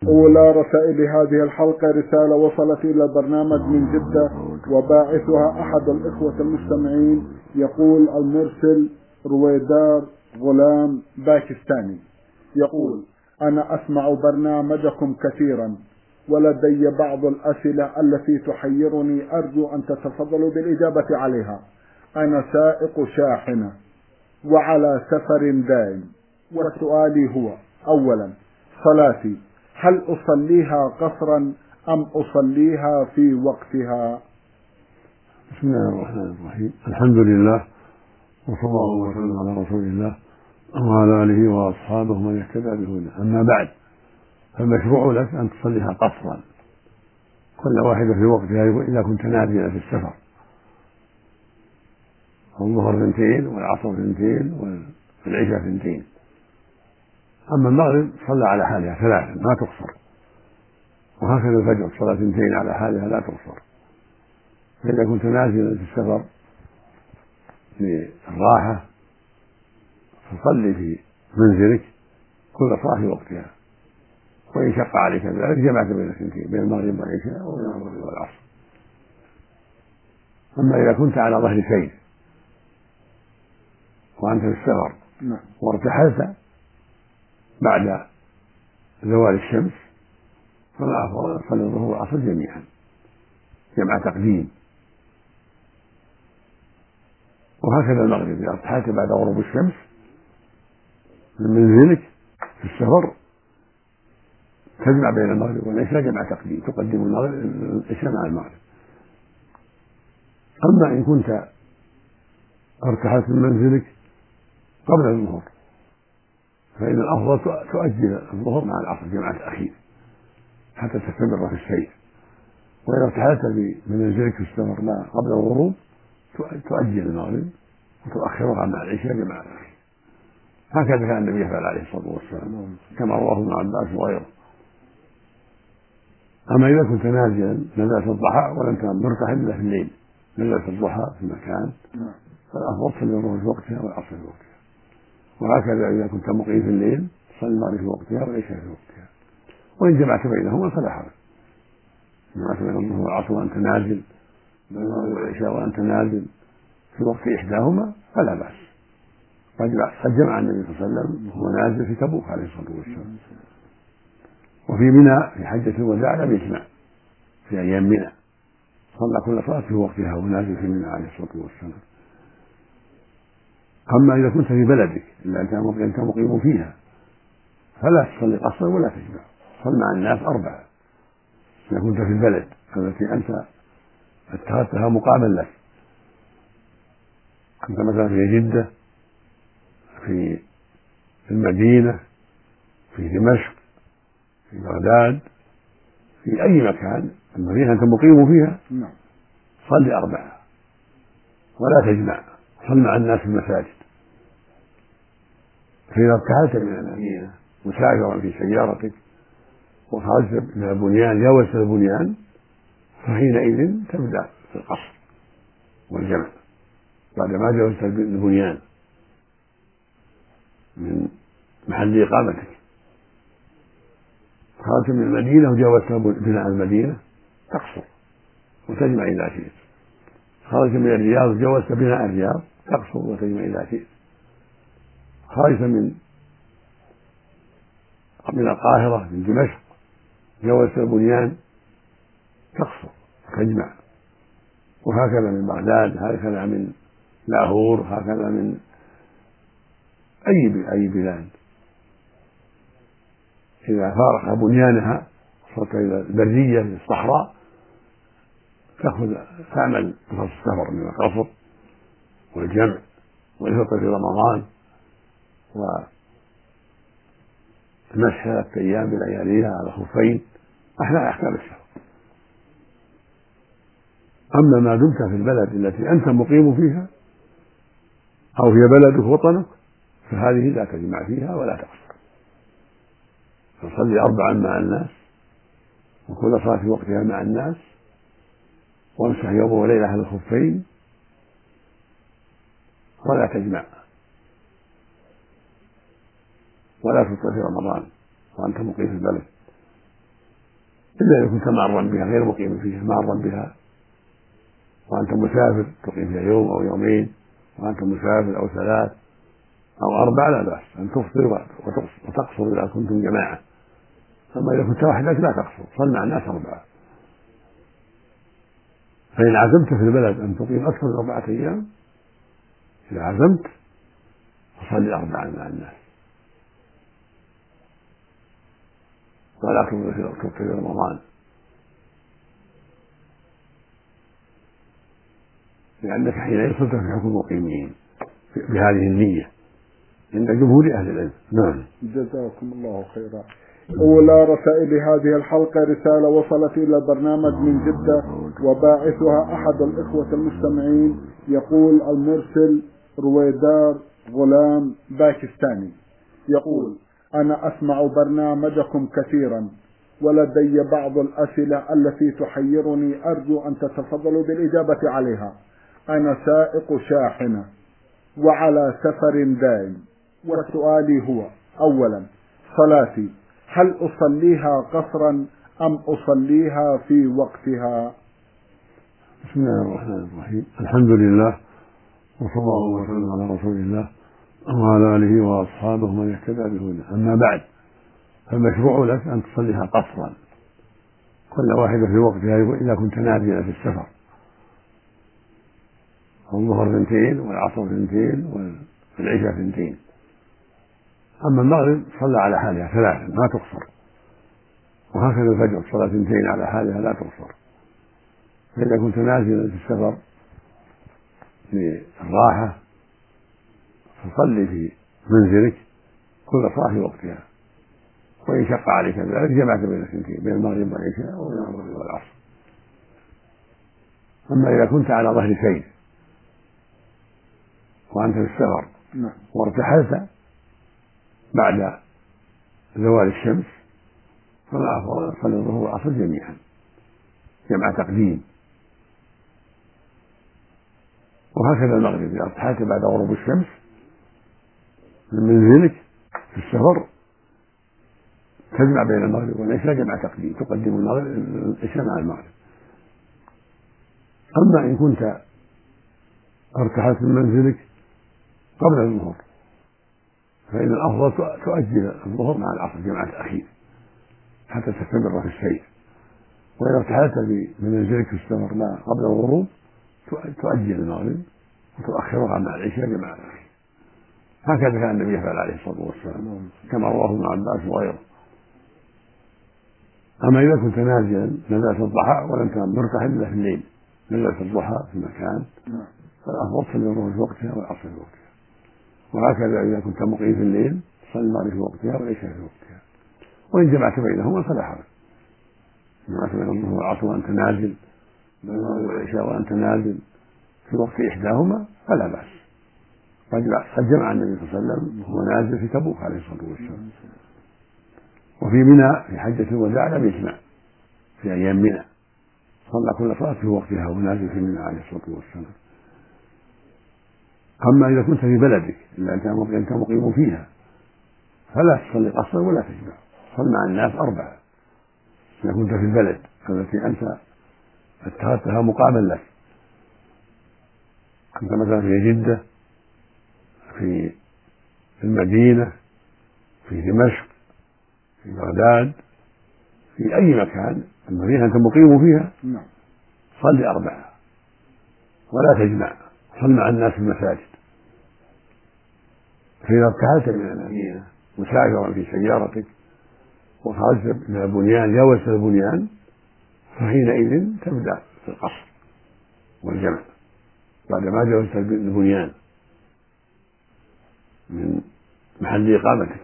أولى رسائل هذه الحلقة رسالة وصلت إلى البرنامج من جدة، وباعثها أحد الإخوة المستمعين، يقول المرسل رويدار غلام باكستاني، يقول: أنا أسمع برنامجكم كثيرا، ولدي بعض الأسئلة التي تحيرني، أرجو أن تتفضلوا بالإجابة عليها. أنا سائق شاحنة وعلى سفر دائم، وسؤالي هو: أولا، صلاتي هل أصليها قصرا أم أصليها في وقتها؟ بسم الله الرحمن الرحيم. الحمد لله، وصلى الله وسلم على رسول الله وعلى آله وأصحابه من اهتدى بهداه. أما بعد، فالمشروع لك أن تصليها قصرا، كل واحدة في وقتها إذا كنت نازلا في السفر. الظهر 2 والعصر 2 والعشاء 2. أما المغرب صلى على حالها 3 ما تقصر، وهكذا الفجر صلاة 2 على حالها لا تقصر. فإذا كنت نازلا في السفر للراحة فصلي في منزلك كل صلاة في وقتها، وإن شق عليك ذلك جمعت بين الثنتين، بين المغرب والعشاء وبين المغرب والعصر. أما إذا كنت على ظهر سير وأنت في السفر وارتحلت بعد زوال الشمس فالأفضل تصلي الظهر والعصر جميعا جمع تقديم، وهكذا المغرب إذا ارتحلت بعد غروب الشمس من منزلك في السفر تجمع بين المغرب والعشاء جمع تقديم، تقدم العشاء مع المغرب. أما إن كنت ارتحلت من منزلك قبل الظهر فإن الأفضل تؤجل الظهر مع العصر جمع تأخير حتى تستمر في السير. وإذا ارتحلت من منزلك في السفر قبل الغروب تؤجل المغرب وتؤخرها مع العشاء جمع تأخير. هكذا كان النبي يفعل عليه الصلاة والسلام كما رواه ابن عباس وغيره. أما إذا كنت نازلا نزلت الضحى ولم مرتحل إلا في الليل، نزلت الضحى في مكان، فالأفضل تصلي الظهر في وقتها والعصر في وقتها. وهكذا إذا كنت مقيم في الليل صلي المغرب في وقتها والعشاء في وقتها. وإن جمعت بينهما فلا حرج، جمعت بين الظهر والعصر وأنت نازل، بين المغرب والعشاء وأنت نازل في وقت إحداهما فلا بأس. قد جمع النبي صلى الله عليه وسلم وهو نازل في تبوك عليه الصلاة والسلام، وفي منى في حجة الوداع لم يجمع في أيام منى، صلى كل صلاة في وقتها ونازل في منى عليه الصلاة والسلام. أما إذا كنت في بلدك إلا أنت مقيم فيها فلا تصلي قصرا ولا تجمع، صل مع الناس 4 إذا كنت في البلد التي أنت اتخذتها مقاما لك. كنت مثلا في جدة، في المدينة، في دمشق، في بغداد، في أي مكان المدينة أنت مقيم فيها صلي 4 ولا تجمع، صل مع الناس في المساجد. فإذا ارتحلت من المدينة مسافرا في سيارتك وخرجت من البنيان جاوزت البنيان فحينئذ تبدأ في القصر والجمع بعد ما جاوزت البنيان من محل إقامتك. خرجت من المدينة وجاوزت بناء المدينة تقصر وتجمع إذا شئت. خرجت من الرياض وجاوزت بناء الرياض تقصر وتجمع إذا شئت. خرجت من القاهرة من دمشق جاوزت البنيان تقصر وتجمع. وهكذا من بغداد، هكذا من لاهور، هكذا من أي بلاد. إذا فارق بنيانها وصلت إلى البرية في الصحراء تعمل نفس السفر من القصر والجمع والفطر في رمضان والمسح 3 أيام بلياليها على خفين، أحلى أحكام السفر. أما ما دمت في البلد التي أنت مقيم فيها أو هي بلدك وطنك فهذه لا تجمع فيها ولا تقصر، فصلي 4 مع الناس وكل صلاة في وقتها مع الناس، وامسح يوم وليلة على الخفين ولا تجمع ولا تفطر في رمضان وأنت مقيم في البلد. إلا إذا كنت معرا بها غير مقيم فيها، معرا بها وأنت مسافر تقيم فيها يوم أو يومين، وأنت مسافر أو 3 أو 4 لا بأس أن تفطر وتقصر إذا كنتم جماعة. أما إذا كنت وحدك لا تقصر، صل مع الناس 4. فإن عزمت في البلد أن تقيم أكثر من 4 أيام، إذا عزمت فصل 4 مع الناس، ولا تفطر في رمضان، لأنك حينئذ صرت في حكم المقيمين بهذه النية عند جمهور أهل العلم. نعم. جزاكم الله خيرا. أولى رسائل هذه الحلقة رسالة وصلت إلى البرنامج من جدة، وباعثها أحد الإخوة المستمعين، يقول المرسل رويدار غلام باكستاني، يقول: أنا أسمع برنامجكم كثيرا، ولدي بعض الأسئلة التي تحيرني، أرجو أن تتفضلوا بالإجابة عليها. أنا سائق شاحنة وعلى سفر دائم، وسؤالي هو: أولا، صلاتي هل أصليها قصرا أم أصليها في وقتها؟ بسم الله الرحمن الرحيم. الحمد لله، وصلى الله وسلم على رسول الله وعلى آله وأصحابه من اهتدى بهداه. أما بعد، فالمشروع لك أن تصليها قصرا، كل واحدة في وقتها إذا كنت نازلا في السفر، الظهر 2 والعصر 2 والعشاء 2. أما المغرب صلى على حالها 3 ما تقصر، وهكذا الفجر صلاة 2 على حالها لا تقصر. فإذا كنت نازلا في السفر للراحة فصلي في منزلك كل صلاة في وقتها، وإن شق عليك ذلك جمعت بين الثنتين، بين المغرب والعشاء وبين المغرب والعصر. أما إذا كنت على ظهر سير وأنت في السفر وارتحلت بعد زوال الشمس، فالأفضل أن تصلي الظهر والعصر جميعا جمع تقديم، وهكذا المغرب إذا ارتحلت بعد غروب الشمس من منزلك في السفر تجمع بين المغرب والعشاء جمع تقديم، تقدم العشاء مع المغرب. أما إن كنت ارتحلت من منزلك قبل الظهر فإن الأفضل تؤجل الظهر مع العصر جمع تأخير حتى تستمر في السير. وإذا ارتحلت من منزلك في السفر لا قبل الغروب تؤجل المغرب وتؤخرها مع العشاء جمع تأخير. هكذا كان النبي يفعل عليه الصلاة والسلام كما رواه ابن عباس وغيره. أما إذا كنت نازلا نزلت الضحى ولم تكن مرتحل إلا في الليل، نزلت الضحى في مكان، فالأفضل تصلي الظهر في وقتها والعصر في وقتها. وهكذا إذا كنت مقيم في الليل صلي المغرب في وقتها والعشاء في وقتها. وإن جمعت بينهما فلا حرج، جمعت بين الظهر والعصر وأنت نازل، بين المغرب والعشاء وأنت نازل في وقت إحداهما فلا بأس. قد جمع النبي صلى الله عليه وسلم وهو نازل في تبوك عليه الصلاة والسلام. وفي منى في حجة الوداع لم يجمع في أيام منى، صلى كل صلاة في وقتها وهو نازل في منى عليه الصلاة والسلام. أما إذا كنت في بلدك إلا أنت مقيم فيها فلا تصلي قصرا ولا تجمع، صل مع الناس 4 إذا كنت في البلد التي أنت اتخذتها مقاما لك. كنت مثلا في جدة، في المدينة، في دمشق، في بغداد، في أي مكان المدينة أنت مقيم فيها صل 4 ولا تجمع، صل مع الناس في المساجد. فإذا ارتحلت من المدينة مسافرا في سيارتك وخرجت من البنيان جاوزت البنيان فحينئذ تبدأ في القصر والجمع بعدما جاوزت البنيان من محل إقامتك.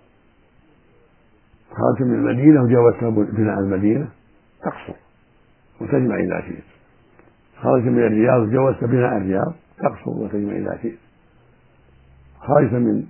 خرجت من المدينة وجاوزت بناء المدينة تقصر وتجمع إذا شئت. خرجت من الرياض وجاوزت بناء الرياض تقصر وتجمع إذا شئت. خرجت من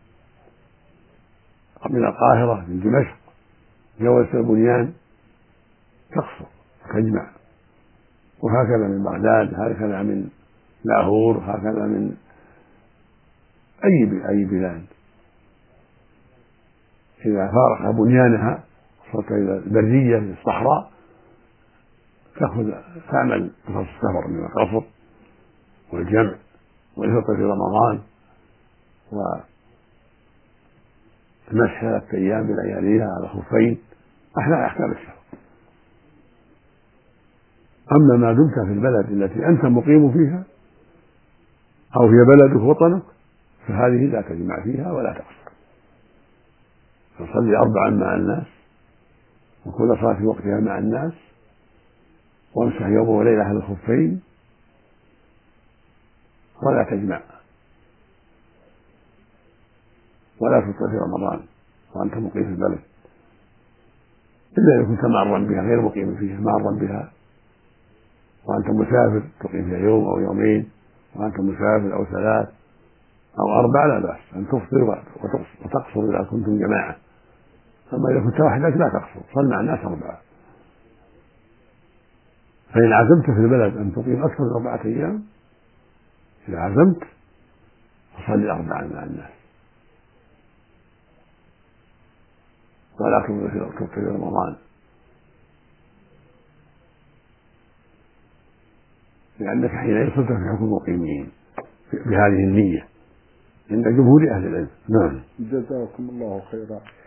القاهرة من دمشق جاوزت البنيان تقصر وتجمع. وهكذا من بغداد، هكذا من لاهور، هكذا من أي بلاد إذا فارق بنيانها وصلت إلى البرية في الصحراء تعمل قصص السفر من القصر والجمع والفطر في رمضان والمسح 3 أيام بلياليها على الخفين أحلى أحكام السفر. أما ما دمت في البلد التي أنت مقيم فيها أو هي بلدك وطنك فهذه لا تجمع فيها ولا تقصر، فصلي 4 مع الناس وكل صلاة في وقتها مع الناس وامسح يوم وليلة على الخفين ولا تجمع ولا تفطر في رمضان وأنت مقيم في البلد إلا إذا كنت معرا بها غير مقيم فيها، معرا بها وأنت مسافر تقيم فيها يوم أو يومين وأنت مسافر أو 3 أو 4 لا بأس أن تفطر وتقصر إذا كنتم جماعة. أما إذا كنت وحدك لا تقصر، صل مع الناس 4. فإن عزمت في البلد أن تقيم أكثر من 4 أيام إذا عزمت فصلي 4 مع الناس ولا تفطر في رمضان، لأنك حينئذ صرت في حكم المقيمين بهذه النية عند جمهور أهل العلم. نعم. جزاكم الله خيرا.